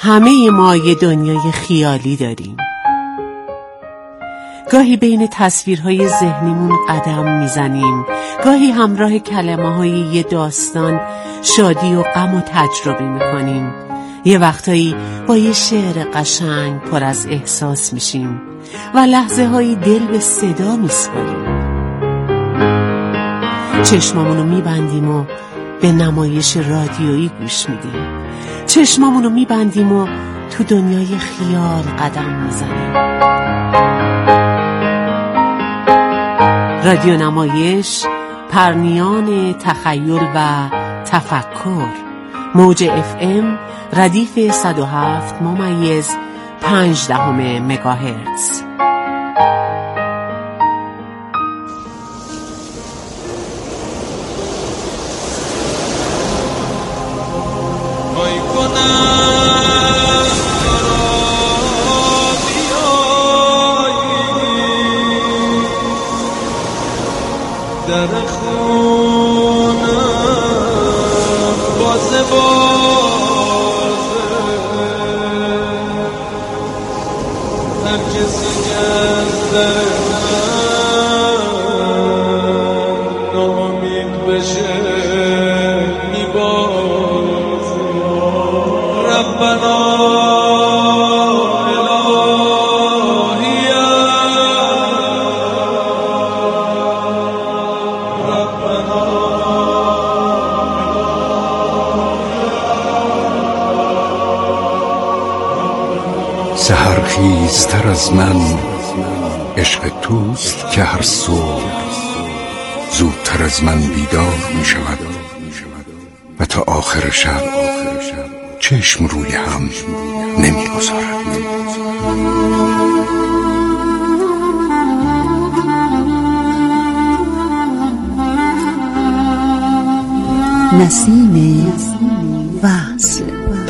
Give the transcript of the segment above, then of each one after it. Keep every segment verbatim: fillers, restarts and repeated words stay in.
همه ما یه دنیای خیالی داریم. گاهی بین تصویرهای ذهنیمون قدم میزنیم، گاهی همراه کلمه‌های یه داستان شادی و غم و تجربه میکنیم. یه وقتایی با یه شعر قشنگ پر از احساس میشیم و لحظه هایی دل به صدا میسپاریم. چشمامونو میبندیم و به نمایش رادیویی گوش میدیم. چشمامونو میبندیم و تو دنیای خیال قدم میزنیم. رادیو نمایش، پرنیان تخیل و تفکر. موج اف ام ردیف صد و هفت ممیز پنج دهم مگاهرتز. در خونه بازه بازه هر کسی جزده نامید بشه میبازه. ربنا سحرخیزتر از من عشق توست که هر صبح زودتر از من بیدار می شود و تا آخر شب چشم روی هم نمی گذارد. نسیم وصل.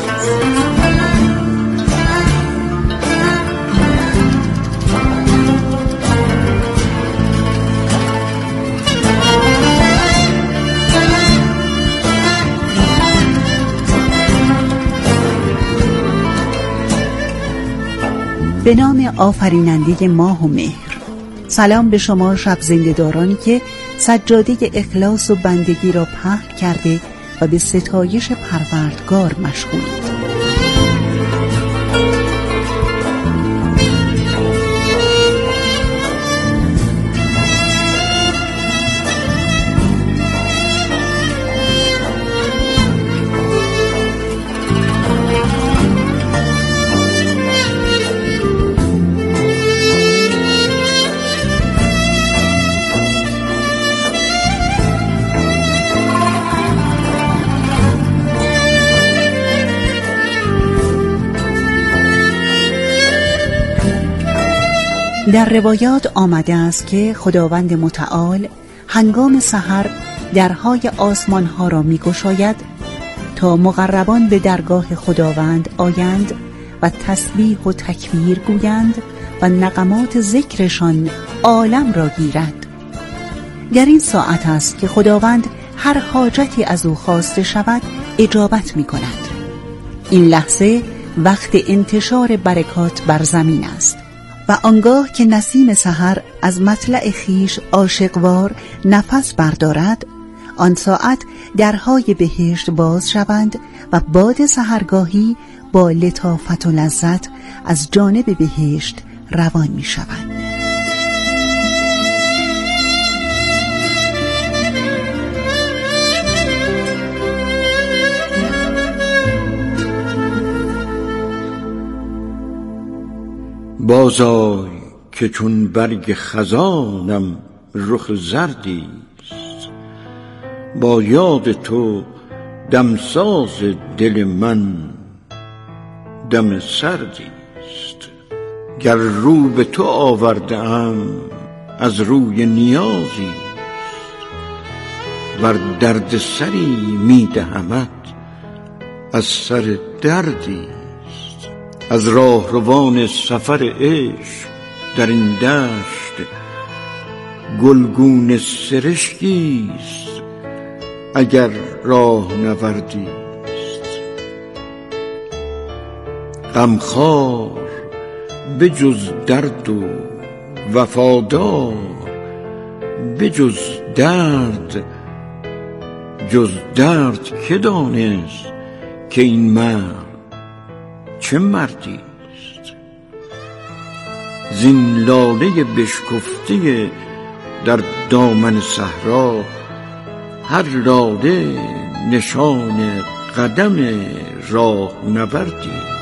به نام آفریننده ماه و مهر. سلام به شما شب زنده‌دارانی که سجاده اخلاص و بندگی را پهن کرده و به ستایش پروردگار مشغولید. در روایات آمده است که خداوند متعال هنگام سحر درهای آسمانها را می گشاید تا مقربان به درگاه خداوند آیند و تسبیح و تکبیر گویند و نغمات ذکرشان عالم را گیرد. در این ساعت است که خداوند هر حاجتی از او خواسته شود اجابت می کند. این لحظه وقت انتشار برکات بر زمین است و آنگاه که نسیم سحر از مطلع خیش عاشقوار نفس بردارد، آن ساعت درهای بهشت باز شوند و باد سحرگاهی با لطافت و لذت از جانب بهشت روان می شوند. بازآی که چون برگ خزانم رخ زردیست، با یاد تو دمساز دل من دم سردیست. گر رو به تو آورده ام از روی نیازی، ور درد سری می دهمت از سر دردی. از راهروان سفر عشق در این دشت گلگون سرشکیست اگر راه نوردیست. غمخوار به جز درد و وفادار به جز درد، جز درد که دانست که این مرد چه مردی است. زین لاله بشکفته در دامن صحرا، هر لاله نشان قدم راهنوردی است.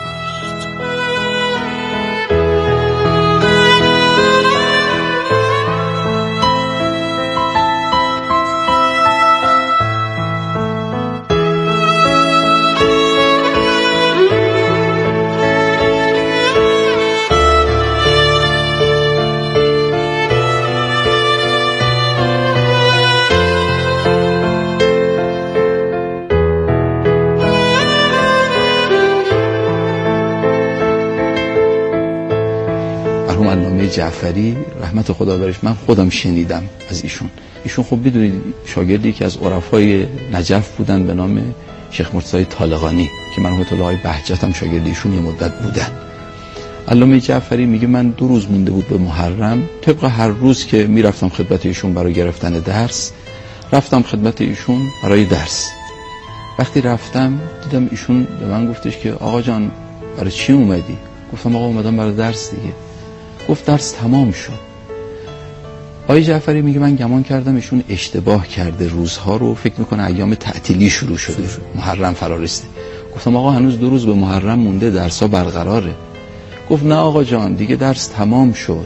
علامه جعفری رحمت خدا برش، من خودم شنیدم از ایشون. ایشون خب بدونید شاگردی که از عرفای نجف بودن به نام شیخ مرتضی طالقانی که مرحوم الله بهجت هم شاگرد ایشون یه مدت بودن. علامه جعفری میگه من دو روز مونده بود به محرم، طبق هر روز که میرفتم خدمت ایشون برای گرفتن درس، رفتم خدمت ایشون برای درس. وقتی رفتم دیدم ایشون به من گفتش که آقا جان برای چی اومدی؟ گفتم آقا اومدم برای درس دیگه. گفت درس تمام شد. آقای جعفری میگه من گمان کردم ایشون اشتباه کرده روزها رو، فکر میکنه ایام تعطیلی شروع شده، محرم فرا رسیده. گفتم آقا هنوز دو روز به محرم مونده، درس‌ها برقراره. گفت نه آقا جان دیگه درس تمام شد.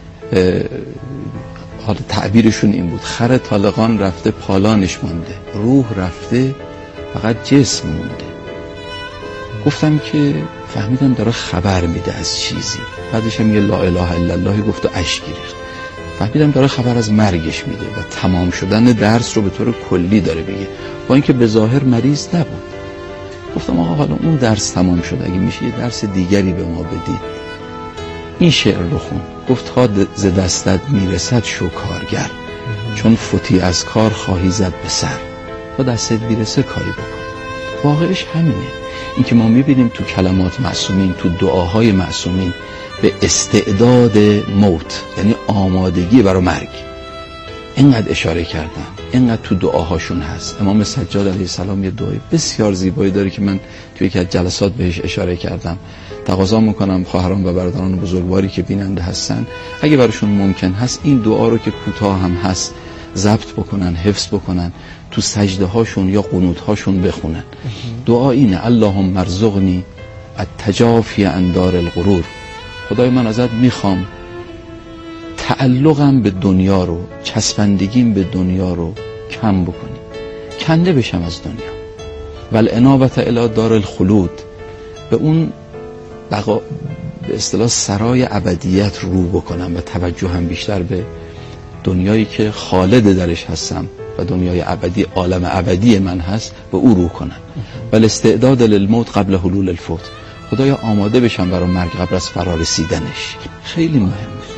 حالا تعبیرشون این بود خر طالقان رفته پالانش مونده، روح رفته فقط جسم مونده. گفتم که فهمیدم داره خبر میده از چیزی. بعدش هم یه لا اله الا الله گفت و اشک ریخت. فهمیدم داره خبر از مرگش میده و تمام شدن درس رو به طور کلی داره بگه، با اینکه به ظاهر مریض نبود. گفتم آقا حالا اون درس تمام شد، اگه میشه یه درس دیگری به ما بدید. این شعر رو خون. گفت تا ز دستت میرسد شو کارگر، چون فوتی از کار خواهی زد به سر. تا دستت میرسه کاری بکن. واقعش همینه. این که ما میبینیم تو کلمات معصومین، تو دعاهای معصومین به استعداد موت، یعنی آمادگی برای مرگ، اینقدر اشاره کردن، اینقدر تو دعاهاشون هست. امام سجاد علیه السلام یه دعای بسیار زیبایی داره که من توی یکی از جلسات بهش اشاره کردم. تقاضا میکنم خواهران و برادران بزرگواری که بیننده هستن اگه براشون ممکن هست این دعا رو که کوتاه هم هست ضبط بکنن، حفظ بکنن، تو سجده هاشون یا قنوت هاشون بخونن. دعا اینه: اللهم ارزقنی التجافی عن دار الغرور. خدای من ازت میخوام تعلقم به دنیا رو، چسبندگیم به دنیا رو کم بکنی، کنده بشم از دنیا. والانابة الی دار الخلود، به اون بقا به اصطلاح سرای ابدیت رو بکنم و توجهم بیشتر به دنیایی که خالد درش هستم و دنیای ابدی، عالم ابدی من هست، به او رو کنم. ولی استعداد للموت قبل حلول الفوت، خدایا آماده بشم برای مرگ قبل از فرا رسیدنش. خیلی مهمه.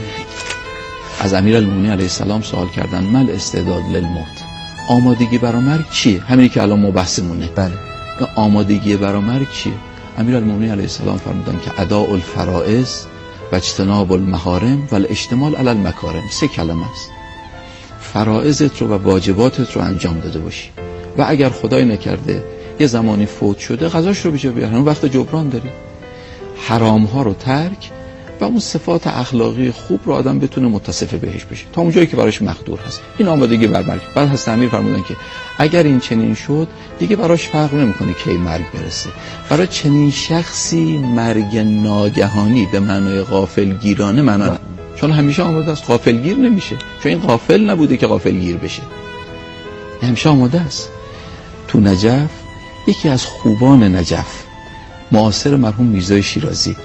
از امیرالمومنین علیه السلام سوال کردن مل استعداد للموت، آمادگی برای مرگ چیه؟ همینی که الان ما بحثمونه. بله. آمادگی برای مرگ چیه؟ امیرالمومنین علیه السلام فرمودن که اداء الفرائض و اجتناب المحارم و الاشتمال علی المکارم. سه کلمه است. فرائضت رو و واجباتت رو انجام داده باشی و اگر خدای نکرده یه زمانی فوت شده غذاش رو بجا بیار، همون وقت جبران داری. حرام ها رو ترک و اون صفات اخلاقی خوب رو آدم بتونه متصف بهش بشه تا اون جایی که براش مقدور هست. این آمادگی بر مرگ. بعد هست امیر فرمودن که اگر این چنین شد دیگه براش فرق نمیکنه کی مرگ برسه. برای چنین شخصی مرگ ناگهانی به معنای غافلگیرانه معنا نداره، چون همیشه آماده است، غافلگیر نمیشه، چون این غافل نبوده که غافلگیر بشه، همیشه آماده است. تو نجف یکی از خوبان نجف معاصر مرحوم میرزای شیرازی،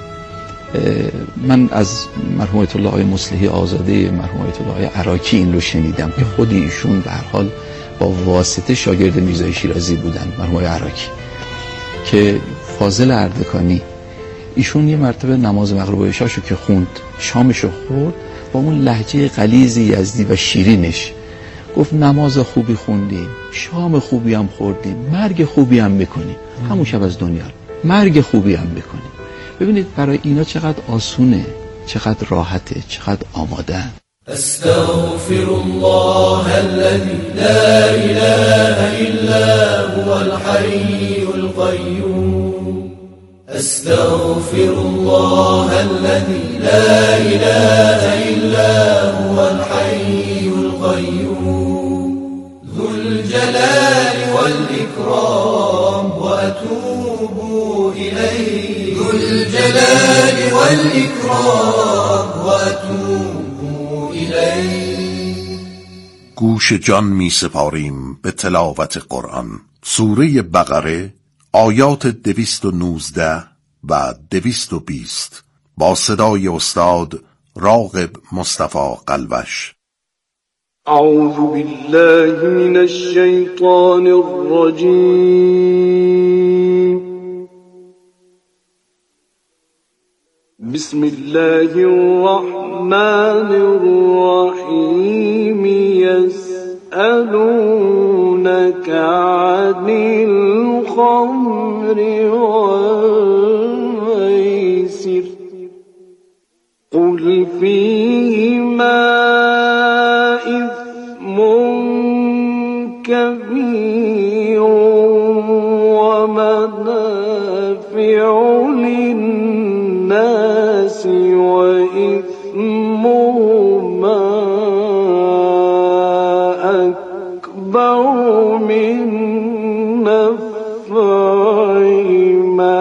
من از مرحوم آیت الله مصلحی آزاده، مرحوم آیت الله عراکی این رو شنیدم که خود ایشون به هر حال با واسطه شاگرد میرزای شیرازی بودن، مرحوم عراکی، که فاضل اردکانی. ایشون یه مرتبه نماز مغرب و عشاشو که خوند، شامشو خورد، با اون لهجه غلیظ یزدی و شیرینش گفت نماز خوبی خوندیم، شام خوبی هم خوردیم، مرگ خوبی هم میکنیم، همون شب از دنیا مرگ خوبی هم میکنیم. ببینید برای اینا چقدر آسونه، چقدر راحته، چقدر آماده. استغفر الله الذي لا اله الا هو الحي القيوم استغفر الله الذي لا اله الا هو الحي القيوم ذو الجلال والإكرام وأتوب إليه ذو الجلال والإكرام وأتوب إليه. گوش جان می سپاریم به تلاوت قرآن. سوره بقره آیات دویست و نوزده و دویست و بیست با صدای استاد راغب مصطفی قلبش. اعوذ بالله من الشیطان الرجیم. بسم الله الرحمن الرحیم. يسألونك عن الخمر والميسر قل فيهما إثم كبير ومنافع للناس وإثمهما أكبر من نفعهما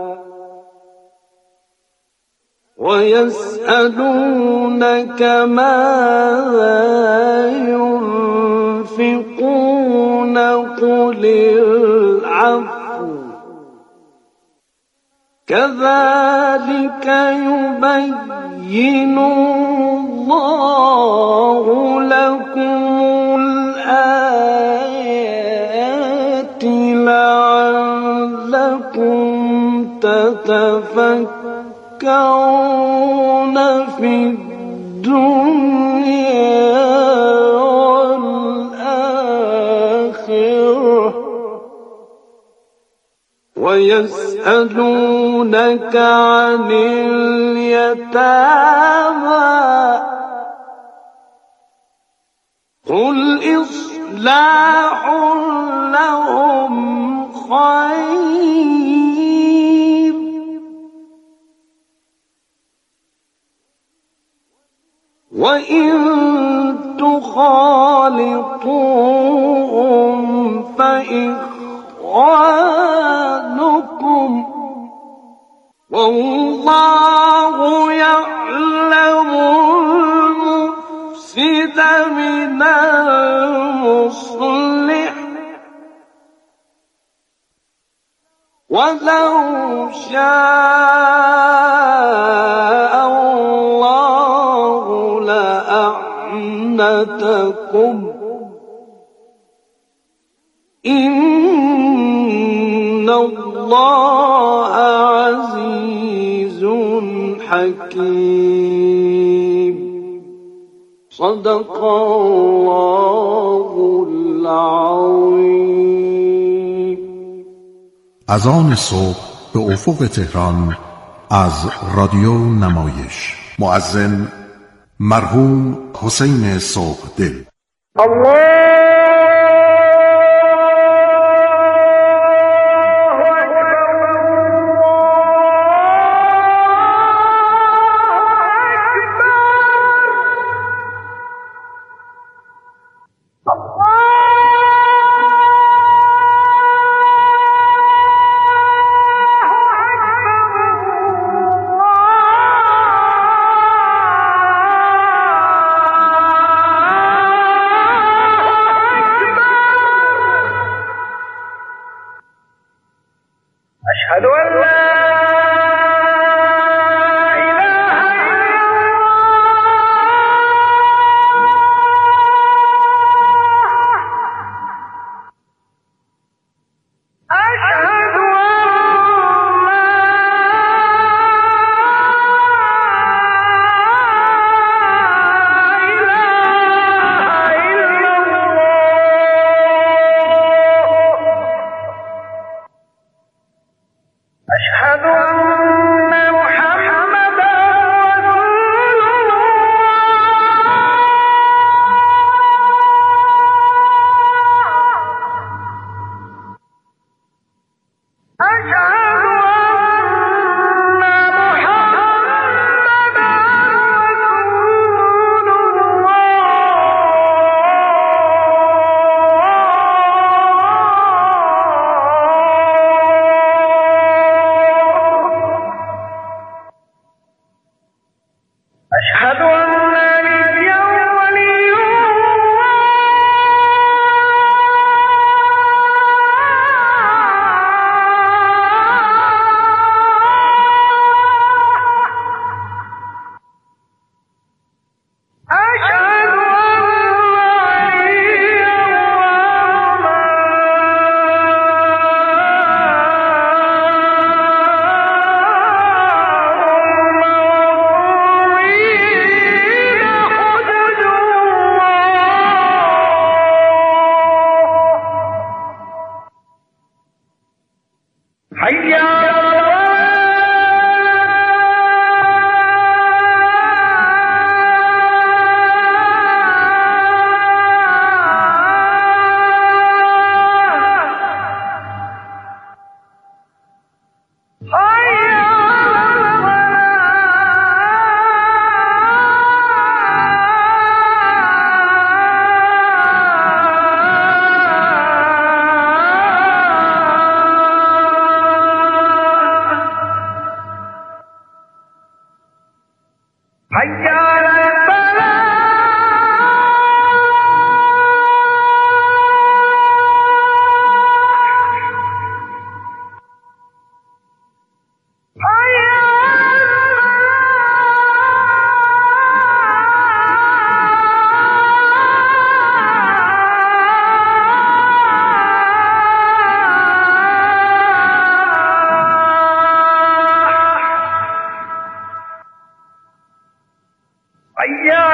ويسألونك ماذا ينفقون قل العفو كذلك يبين الله لكم الآيات لعلكم تتفكرون في الدنيا والآخرة ويسألونك عن اليتامى قل إصلاح لهم خير وإن تخالطوهم فإخوانكم والله يعلم المفسد من المصلح ولو شاء الله لأعنتكم إن الله عزيز حكيم. صدق الله العظيم. اذان صبح به افق تهران از رادیو نمایش. مؤذن مرحوم حسین صبحدل. الله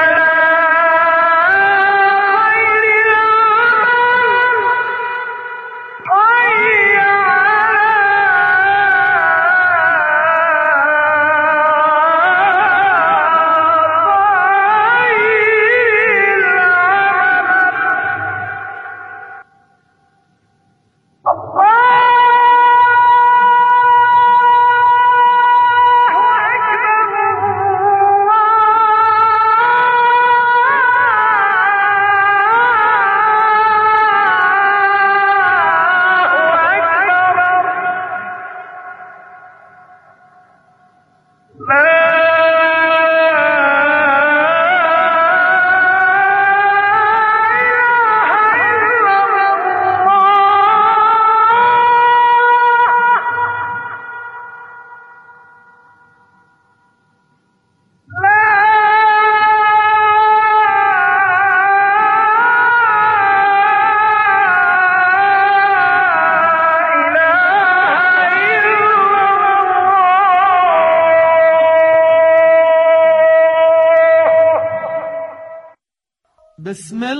بسم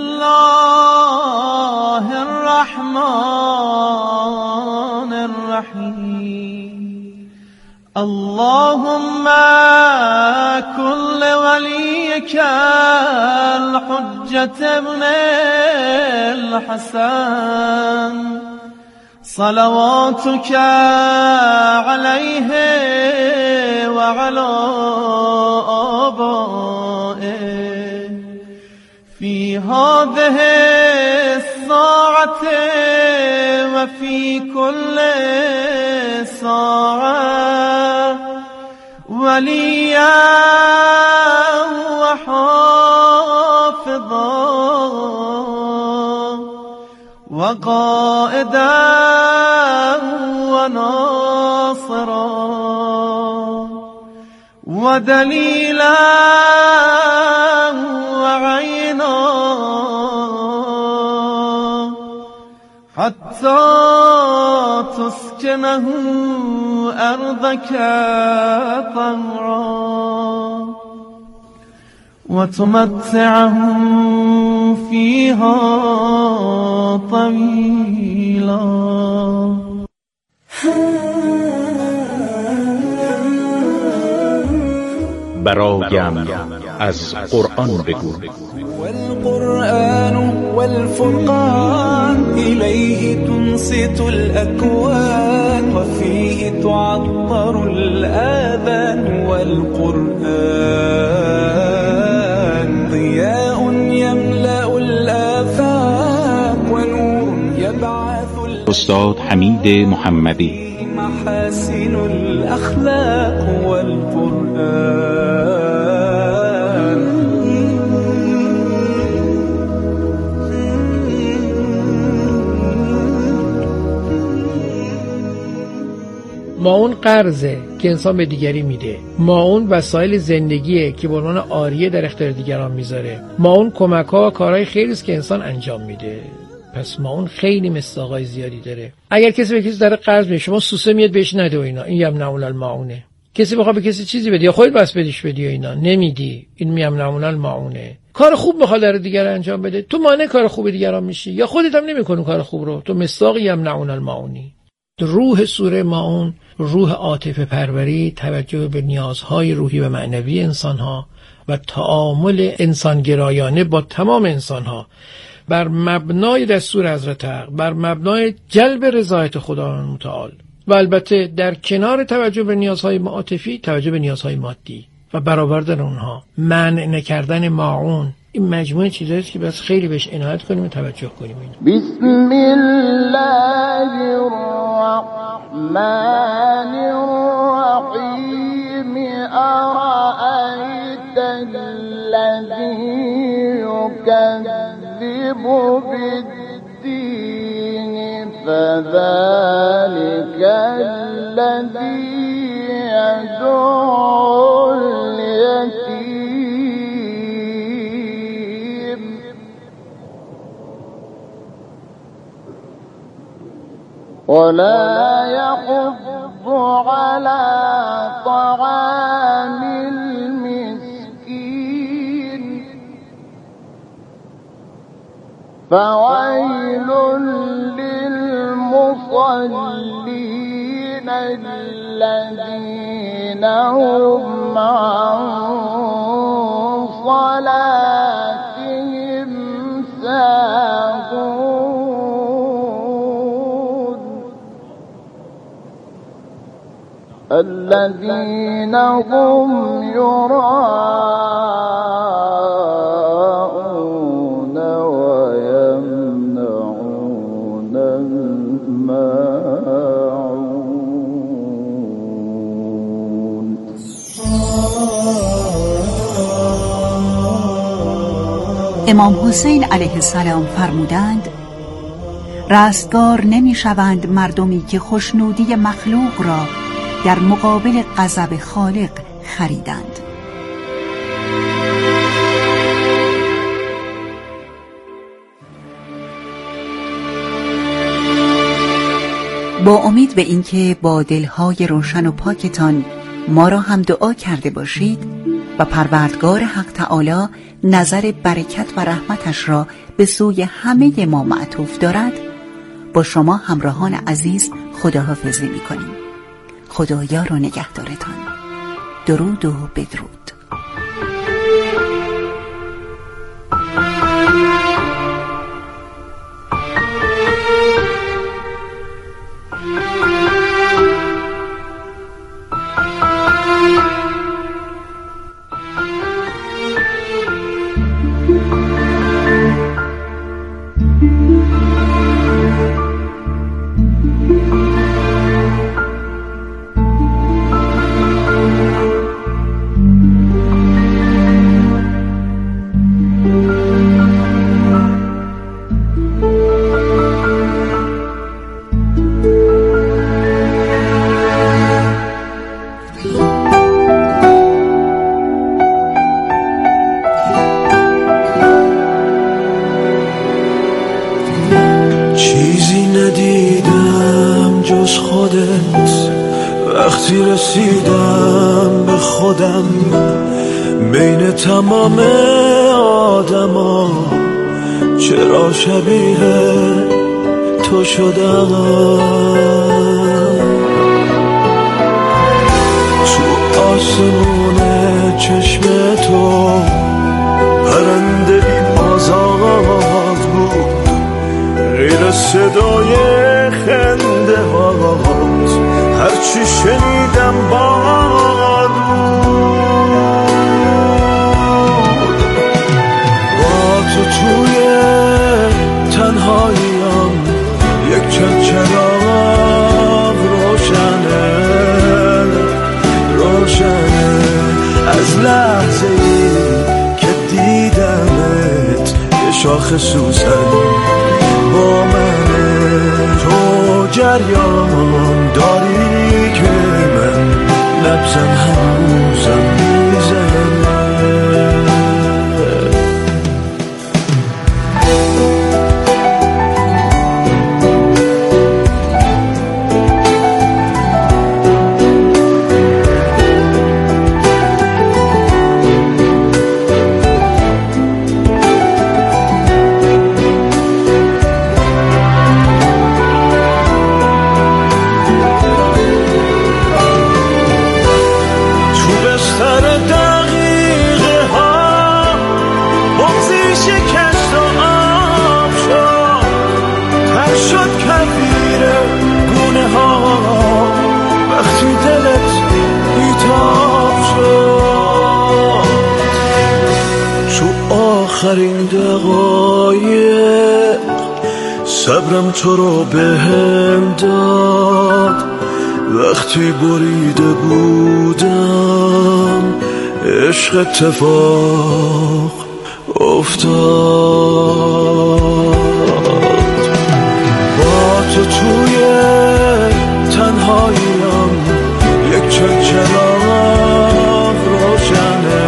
الله الرحمن الرحيم اللهم كن لوليك الحجة ابن الحسن صلواتك عليه وعلى آبائه في هذه الساعة وفي كل ساعة وليا وحافظا وقائدا وناصرا ودليلا وعينا حتى تسكنه أرضك طوعا وتمتعه فيها طويلا. برایم از قرآن بگو. والقرآن والفرقان إليه تنصت الأكوان وفيه تعطر الآذان والقرآن ضياء يملأ الآفاق ونور يبعث استاد حمید محمدی. محاسن الأخلاق والقرآن. معون قرضه که انسان به دیگری میده. معون وسایل زندگیه که به عنوان عاریه در اختیار دیگران میذاره. معون کمک‌ها و کارهای خیری است که انسان انجام میده. پس معون خیلی مصداقای زیادی داره. اگر کسی به کسی داره قرض میده، شما سوسه میاد بهش نده و اینا، این یمنعون المعونه. کسی بخواد به کسی چیزی بده یا خودت بس بدیش بدی و اینا، نمیدی، این یمنعون المعونه. کار خوب بخواد در دیگر انجام بده، تو مانع کار خوب دیگران میشی یا خودت هم نمیکنی کار خوب رو، تو مصداق یمنعون المعونی. روح سوره ماعون روح عاطفه پروری، توجه به نیازهای روحی و معنوی انسانها و تعامل انسانگرایانه با تمام انسانها بر مبنای دستور حضرت حق، بر مبنای جلب رضایت خداوند متعال و البته در کنار توجه به نیازهای عاطفی توجه به نیازهای مادی و برآوردن اونها، منع نکردن ماعون. این مجموعه چیزایی است که بس خیلی بهش عنایت کنیم و توجه کنیم. بسم الله الرحمن الرحیم ارأیت الذی یکذب بالدین فذلک الذی یدعو اليتیم ولا يحض على طعام المسكين فويل للمصلين الذين هم عن صلاتهم ساهون الذين هم يراءون ويمنعون الماعون. امام حسین علیه السلام فرمودند رستگار نمی شوند مردمی که خوشنودی مخلوق را در مقابل غضب خالق خریدند. با امید به اینکه با دلهای روشن و پاکتان ما را هم دعا کرده باشید و پروردگار حق تعالی نظر برکت و رحمتش را به سوی همه ما معطوف دارد، با شما همراهان عزیز خداحافظی می‌کنیم. خدا یار و نگهدارتان. درود و بدرود. وقتی رسیدم به خودم بین تمام آدما چرا شبیه تو شدم، تو آسمون چشم تو پرنده ای آزاد بود، غیر صدای خنده هات هرچی شنیدم باد بود. با تو توی تنهاییم یک چند چراغ روشنه روشنه از لحظه ای که دیدمت یه شاخ سوسن با منه، تو جریان داری که من نبضم هنوزم میزنه. آخرین دقایق صبرم تو رو بهم داد، وقتی بریده بودم عشق اتفاق افتاد. با تو توی تنهاییم یک چند چراغ روشنه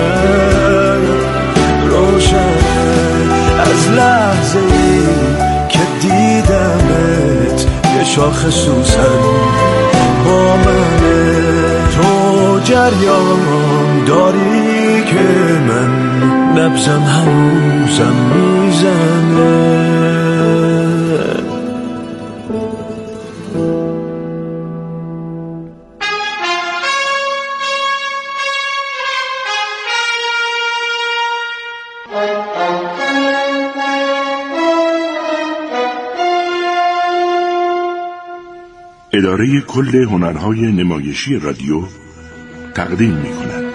از لحظه ای که دیدمت یه شاخ سوسن با منه، تو جریان داری که من نبضم هنوزم میزنه. اداره کل هنرهای نمایشی رادیو تقدیم می کند.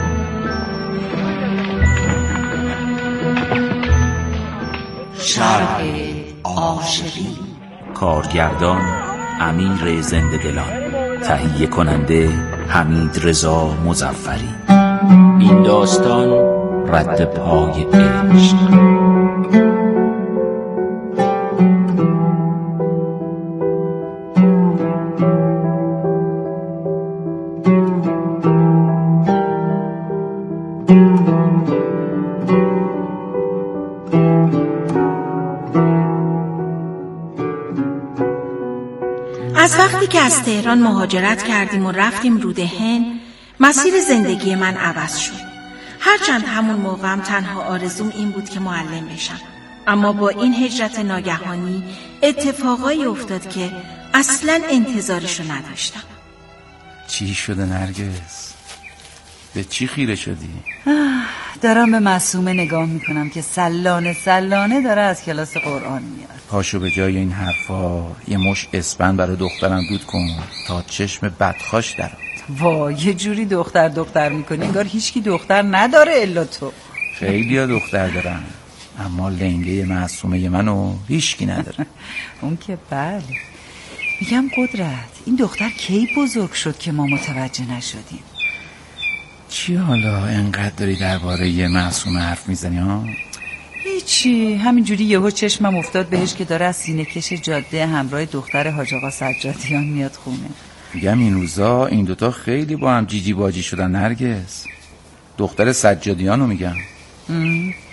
شرح عاشقی، کارگردان امیر زنده دلان، تهیه کننده حمید رضا مظفری. این داستان رد پای عشق. از وقتی که از تهران مهاجرت کردیم و رفتیم رود هند، مسیر زندگی من عوض شد. هرچند همون موقعم تنها آرزوم این بود که معلم بشم، اما با این هجرت ناگهانی اتفاقایی افتاد که اصلاً انتظارشو نداشتم. چی شده نرگس؟ به چی خیره شدی؟ دارم به معصومه نگاه میکنم که سلانه سلانه داره از کلاس قرآن میاد. پاشو به جای این حرفا یه مش اسپند برای دخترم دود کن تا چشم بدخواش درات. وای یه جوری دختر دختر میکنی انگار هیچکی دختر نداره الا تو. خیلی ها دختر دارن، اما لنگه معصومه منو هیچکی نداره. اون که بله. میگم قدرت، این دختر کی بزرگ شد که ما متوجه نشدیم؟ چی حالا انقدر داری درباره یه معصومه حرف میزنی ها؟ هیچی، همینجوری یهو چشمم افتاد بهش که داره از سینه کش جاده همراه دختر حاج آقا سجادیان میاد خونه. میگم این روزا این دوتا خیلی با هم جیجی باجی شدن نرگس. دختر سجادیانو میگم.